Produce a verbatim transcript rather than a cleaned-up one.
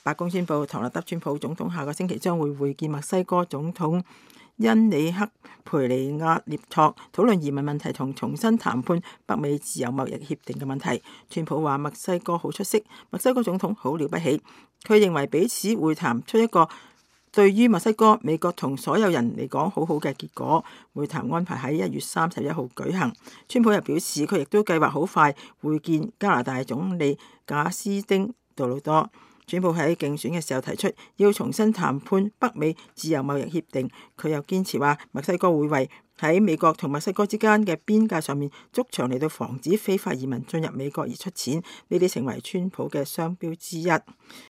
白宮宣布，唐納德·川普總統下個星期將會會見墨西哥總統恩里克·培尼亞涅托，討論移民問題同重新談判北美自由貿易協定嘅問題。川普話墨西哥好出色，墨西哥總統好了不起。佢認為彼此會談出一個對於墨西哥、美國同所有人嚟講好好嘅結果。會談安排喺一月三十一號舉行。川普又表示，佢亦都計劃好快會見加拿大總理賈斯丁·杜魯多。川普喺競選嘅時候提出要重新談判北美自由貿易協定，佢又堅持話墨西哥會為喺美國同墨西哥之間嘅邊界上面築牆嚟到防止非法移民進入美國而出錢，呢啲成為川普嘅商標之一。